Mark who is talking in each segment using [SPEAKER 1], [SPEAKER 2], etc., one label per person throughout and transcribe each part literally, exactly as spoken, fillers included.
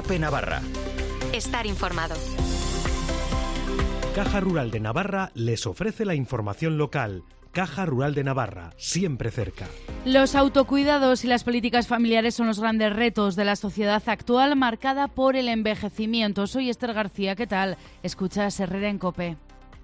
[SPEAKER 1] COPE Navarra.
[SPEAKER 2] Estar informado.
[SPEAKER 3] Caja Rural de Navarra les ofrece la información local. Caja Rural de Navarra, siempre cerca.
[SPEAKER 4] Los autocuidados y las políticas familiares son los grandes retos de la sociedad actual, marcada por el envejecimiento. Soy Esther García, ¿qué tal? Escuchas Herrera en COPE.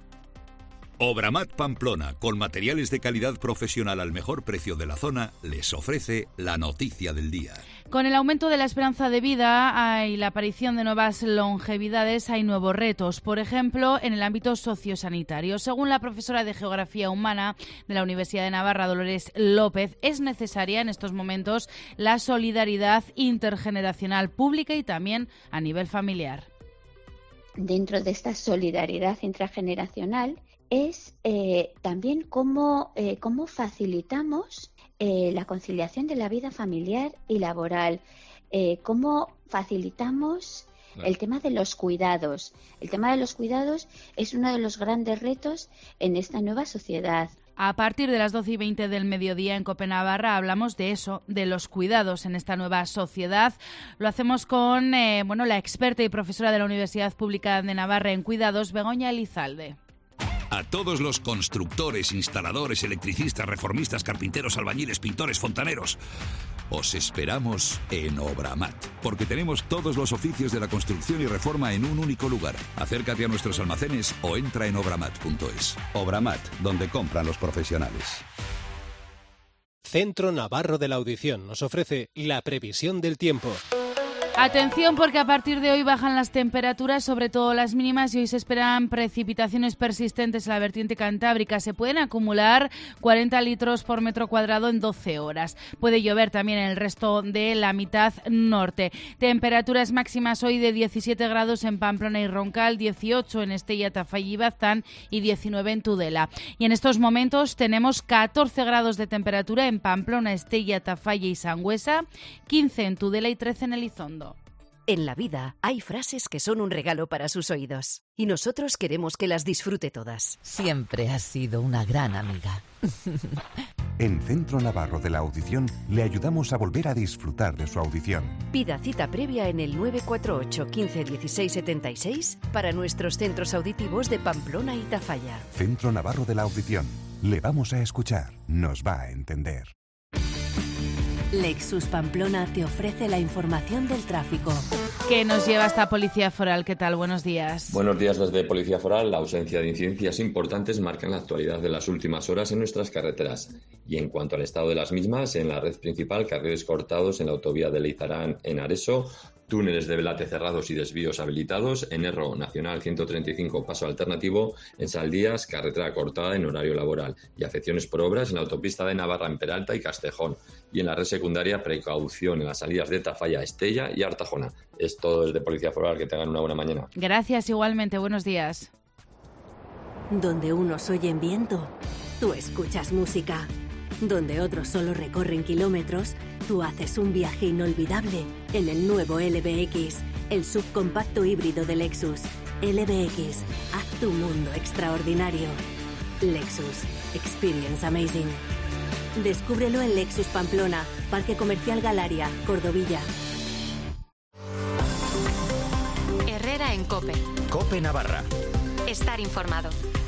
[SPEAKER 5] Obramat Pamplona, con materiales de calidad profesional al mejor precio de la zona, les ofrece la noticia del día.
[SPEAKER 4] Con el aumento de la esperanza de vida y la aparición de nuevas longevidades, hay nuevos retos, por ejemplo, en el ámbito sociosanitario. Según la profesora de Geografía Humana de la Universidad de Navarra, Dolores López, es necesaria en estos momentos la solidaridad intergeneracional pública y también a nivel familiar.
[SPEAKER 6] Dentro de esta solidaridad intrageneracional es eh, también cómo, eh, cómo facilitamos eh, la conciliación de la vida familiar y laboral, eh, cómo facilitamos claro. el tema de los cuidados. El tema de los cuidados es uno de los grandes retos en esta nueva sociedad.
[SPEAKER 4] A partir de las doce y veinte del mediodía en COPE Navarra hablamos de eso, de los cuidados en esta nueva sociedad. Lo hacemos con eh, bueno, la experta y profesora de la Universidad Pública de Navarra en Cuidados, Begoña Elizalde.
[SPEAKER 5] A todos los constructores, instaladores, electricistas, reformistas, carpinteros, albañiles, pintores, fontaneros, os esperamos en Obramat, porque tenemos todos los oficios de la construcción y reforma en un único lugar. Acércate a nuestros almacenes o entra en obramat punto es.
[SPEAKER 7] Obramat, donde compran los profesionales.
[SPEAKER 8] Centro Navarro de la Audición nos ofrece la previsión del tiempo.
[SPEAKER 4] Atención, porque a partir de hoy bajan las temperaturas, sobre todo las mínimas, y hoy se esperan precipitaciones persistentes en la vertiente cantábrica. Se pueden acumular cuarenta litros por metro cuadrado en doce horas. Puede llover también en el resto de la mitad norte. Temperaturas máximas hoy de diecisiete grados en Pamplona y Roncal, dieciocho en Estella, Tafalla y Baztán y diecinueve en Tudela. Y en estos momentos tenemos catorce grados de temperatura en Pamplona, Estella, Tafalla y Sangüesa, quince en Tudela y trece en Elizondo.
[SPEAKER 2] En la vida hay frases que son un regalo para sus oídos y nosotros queremos que las disfrute todas.
[SPEAKER 9] Siempre has sido una gran amiga.
[SPEAKER 10] En Centro Navarro de la Audición le ayudamos a volver a disfrutar de su audición.
[SPEAKER 2] Pida cita previa en el nueve cuatro ocho, quince, dieciséis, setenta y seis para nuestros centros auditivos de Pamplona y Tafalla.
[SPEAKER 10] Centro Navarro de la Audición. Le vamos a escuchar. Nos va a entender.
[SPEAKER 11] Lexus Pamplona te ofrece la información del tráfico.
[SPEAKER 4] ¿Qué nos lleva hasta Policía Foral? ¿Qué tal? Buenos días.
[SPEAKER 12] Buenos días desde Policía Foral. La ausencia de incidencias importantes marca la actualidad de las últimas horas en nuestras carreteras. Y en cuanto al estado de las mismas, en la red principal, carriles cortados en la autovía de Leizarán en Areso, túneles de Velate cerrados y desvíos habilitados, en Erro, Nacional ciento treinta y cinco, paso alternativo, en Saldías, carretera cortada en horario laboral, y afecciones por obras en la autopista de Navarra en Peralta y Castejón, y en la red secundaria, precaución en las salidas de Tafalla, Estella y Artajona. Es todo desde Policía Foral, que tengan una buena mañana.
[SPEAKER 4] Gracias, igualmente, buenos días.
[SPEAKER 11] Donde unos oyen viento, tú escuchas música. Donde otros solo recorren kilómetros, tú haces un viaje inolvidable en el nuevo L B X, el subcompacto híbrido de Lexus. L B X, haz tu mundo extraordinario. Lexus, experience amazing. Descúbrelo en Lexus Pamplona, Parque Comercial Galaria, Cordovilla.
[SPEAKER 2] Herrera en COPE.
[SPEAKER 1] COPE Navarra.
[SPEAKER 2] Estar informado.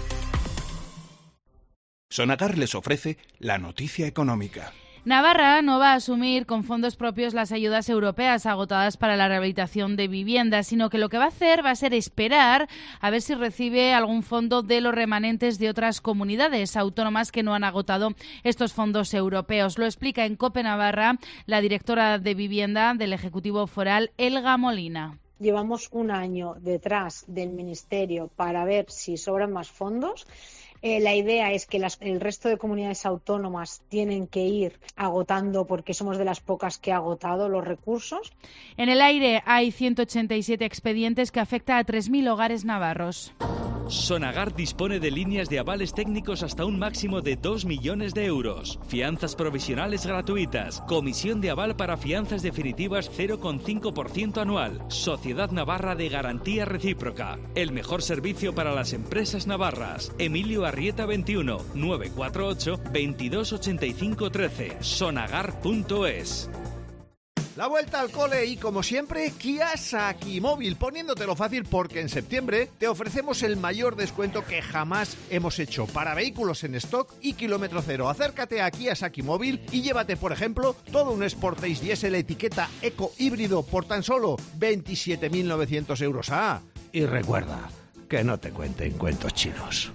[SPEAKER 13] Sonagar les ofrece la noticia económica.
[SPEAKER 4] Navarra no va a asumir con fondos propios las ayudas europeas agotadas para la rehabilitación de viviendas, sino que lo que va a hacer va a ser esperar a ver si recibe algún fondo de los remanentes de otras comunidades autónomas que no han agotado estos fondos europeos. Lo explica en COPE Navarra la directora de Vivienda del Ejecutivo Foral, Elga Molina.
[SPEAKER 14] Llevamos un año detrás del Ministerio para ver si sobran más fondos. Eh, la idea es que las, el resto de comunidades autónomas tienen que ir agotando, porque somos de las pocas que ha agotado los recursos.
[SPEAKER 4] En el aire hay ciento ochenta y siete expedientes que afectan a tres mil hogares navarros.
[SPEAKER 15] Sonagar dispone de líneas de avales técnicos hasta un máximo de dos millones de euros. Fianzas provisionales gratuitas. Comisión de aval para fianzas definitivas cero coma cinco por ciento anual. Sociedad Navarra de Garantía Recíproca. El mejor servicio para las empresas navarras. Emilio Arrieta veintiuno, nueve cuatro ocho, veintidós ochenta y cinco trece. sonagar punto es.
[SPEAKER 1] La vuelta al cole y, como siempre, Kia Sakimóvil, poniéndotelo fácil porque en septiembre te ofrecemos el mayor descuento que jamás hemos hecho para vehículos en stock y kilómetro cero. Acércate a Kia Sakimóvil y llévate, por ejemplo, todo un Sportage Diesel etiqueta eco híbrido por tan solo veintisiete mil novecientos euros. Ah, y recuerda, que no te cuenten cuentos chinos.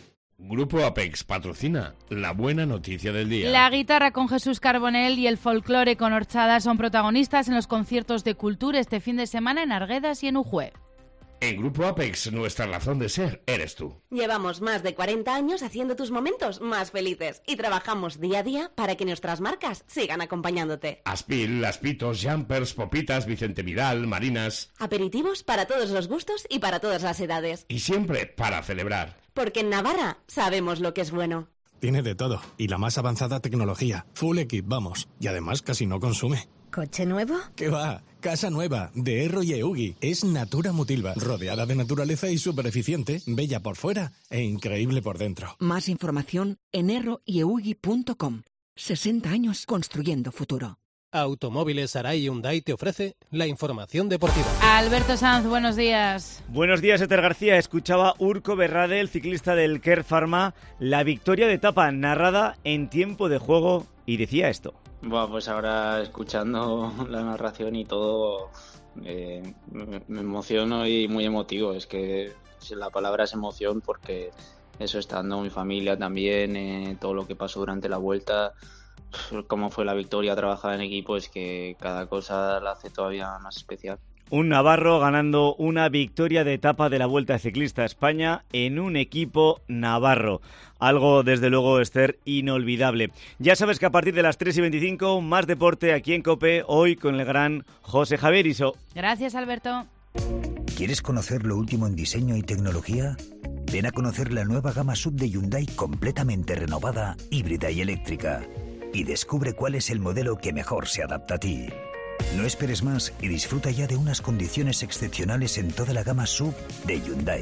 [SPEAKER 16] Grupo Apex patrocina la buena noticia del día.
[SPEAKER 4] La guitarra con Jesús Carbonell y el folclore con Horchada son protagonistas en los conciertos de Cultura este fin de semana en Arguedas y en Ujue.
[SPEAKER 16] En Grupo Apex, nuestra razón de ser eres tú.
[SPEAKER 17] Llevamos más de cuarenta años haciendo tus momentos más felices y trabajamos día a día para que nuestras marcas sigan acompañándote.
[SPEAKER 16] Aspil, Laspitos, Jumpers, Popitas, Vicente Vidal, Marinas.
[SPEAKER 17] Aperitivos para todos los gustos y para todas las edades.
[SPEAKER 16] Y siempre para celebrar.
[SPEAKER 17] Porque en Navarra sabemos lo que es bueno.
[SPEAKER 18] Tiene de todo y la más avanzada tecnología. Full equip, vamos. Y además casi no consume.
[SPEAKER 19] ¿Coche nuevo?
[SPEAKER 18] ¿Qué va? Casa nueva, de Erro y Eugi. Es Natura Mutilva, rodeada de naturaleza y súper eficiente, bella por fuera e increíble por dentro.
[SPEAKER 20] Más información en erro y eugi punto com. sesenta años construyendo futuro.
[SPEAKER 8] Automóviles Arai Hyundai te ofrece la información deportiva.
[SPEAKER 4] Alberto Sanz, buenos días.
[SPEAKER 21] Buenos días, Eter García. Escuchaba Urko Berrade, el ciclista del Care Pharma, la victoria de etapa narrada en tiempo de juego y decía esto.
[SPEAKER 22] Bueno, pues ahora escuchando la narración y todo, eh, me, me emociono y muy emotivo. Es que la palabra es emoción porque eso, estando mi familia también, eh, todo lo que pasó durante la vuelta, cómo fue la victoria, trabajar en equipo, es que cada cosa la hace todavía más especial.
[SPEAKER 21] Un navarro ganando una victoria de etapa de la Vuelta Ciclista a España en un equipo navarro. Algo, desde luego, Esther, inolvidable. Ya sabes que a partir de las tres y veinticinco, más deporte aquí en COPE, hoy con el gran José Javier Iso.
[SPEAKER 4] Gracias, Alberto.
[SPEAKER 23] ¿Quieres conocer lo último en diseño y tecnología? Ven a conocer la nueva gama sub de Hyundai completamente renovada, híbrida y eléctrica. Y descubre cuál es el modelo que mejor se adapta a ti. No esperes más y disfruta ya de unas condiciones excepcionales en toda la gama sub de Hyundai.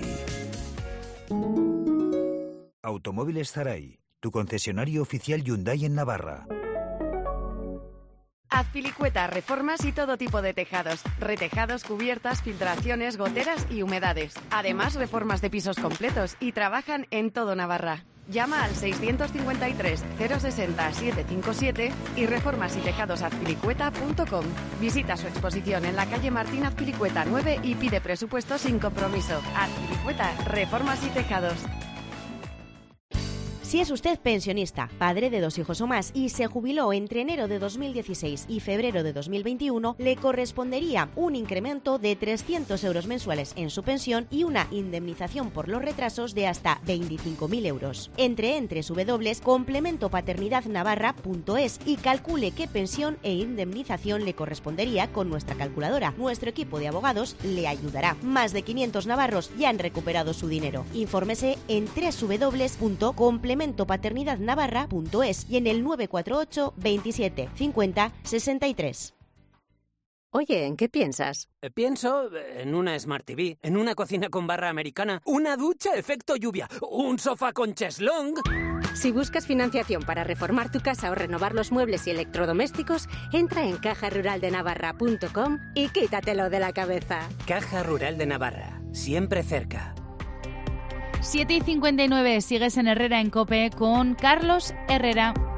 [SPEAKER 23] Automóviles Zaray, tu concesionario oficial Hyundai en Navarra.
[SPEAKER 24] Azpilicueta, reformas y todo tipo de tejados. Retejados, cubiertas, filtraciones, goteras y humedades. Además, reformas de pisos completos y trabajan en todo Navarra. Llama al seiscientos cincuenta y tres, cero sesenta, setecientos cincuenta y siete y reformas y tejados azpilicueta punto com. Visita su exposición en la calle Martín Azpilicueta nueve y pide presupuesto sin compromiso. Azpilicueta, reformas y tejados.
[SPEAKER 25] Si es usted pensionista, padre de dos hijos o más y se jubiló entre enero de dos mil dieciséis y febrero de dos mil veintiuno, le correspondería un incremento de trescientos euros mensuales en su pensión y una indemnización por los retrasos de hasta veinticinco mil euros. Entre en doble u doble u doble u punto complemento paternidad navarra punto es y calcule qué pensión e indemnización le correspondería con nuestra calculadora. Nuestro equipo de abogados le ayudará. Más de quinientos navarros ya han recuperado su dinero. Infórmese en doble u doble u doble u punto complemento paternidad navarra punto es y en el nueve cuatro ocho, veintisiete, cincuenta, sesenta y tres.
[SPEAKER 26] Oye, ¿en qué piensas?
[SPEAKER 27] Eh, pienso en una Smart T V, en una cocina con barra americana, una ducha efecto lluvia, un sofá con cheslong.
[SPEAKER 26] Si buscas financiación para reformar tu casa o renovar los muebles y electrodomésticos, entra en caja rural de navarra punto com y quítatelo de la cabeza.
[SPEAKER 27] Caja Rural de Navarra, siempre cerca.
[SPEAKER 4] siete y cincuenta y nueve, sigues en Herrera en COPE con Carlos Herrera.